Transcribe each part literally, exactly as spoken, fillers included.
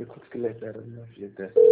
Quanto que ele era na F G T S?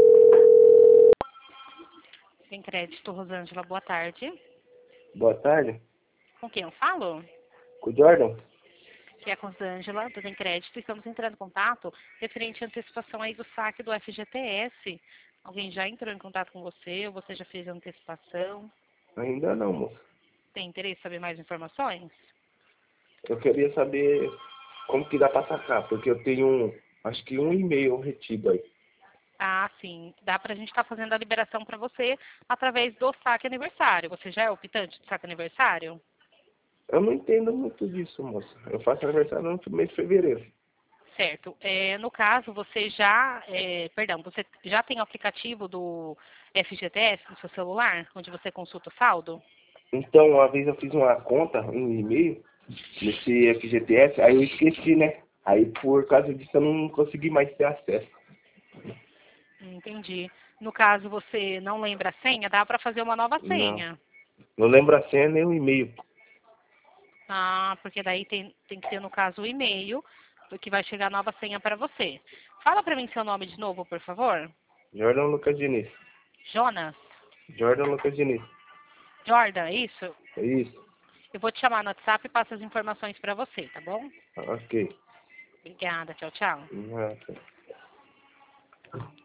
Tem crédito, Rosângela, boa tarde. Boa tarde. Com quem eu falo? Com o Jordan? Que é a Rosângela, do Tem Crédito. Estamos entrando em contato referente à antecipação aí do saque do F G T S. Alguém já entrou em contato com você ou você já fez a antecipação? Ainda não, moça. Tem interesse em saber mais informações? Eu queria saber como que dá pra sacar, porque eu tenho, um, acho que um e-mail retido aí. Ah, sim. Dá pra gente estar fazendo a liberação para você através do saque aniversário. Você já é optante do saque aniversário? Eu não entendo muito disso, moça. Eu faço aniversário no mês de fevereiro. Certo. É, no caso, você já, é, perdão, você já tem o aplicativo do F G T S no seu celular, onde você consulta o saldo? Então, uma vez eu fiz uma conta, um e-mail, nesse F G T S, aí eu esqueci, né? Aí por causa disso eu não consegui mais ter acesso. Entendi. No caso, você não lembra a senha, dá para fazer uma nova Não. senha. Não lembro a senha nem o e-mail. Ah, porque daí tem, tem que ter, no caso, o e-mail, que vai chegar a nova senha para você. Fala para mim seu nome de novo, por favor. Jordan Lucas Diniz. Jonas? Jordan Lucas Diniz. Jordan, é isso? É isso? Eu vou te chamar no WhatsApp e passo as informações para você, tá bom? Ok. Obrigada, tchau, tchau. Nossa.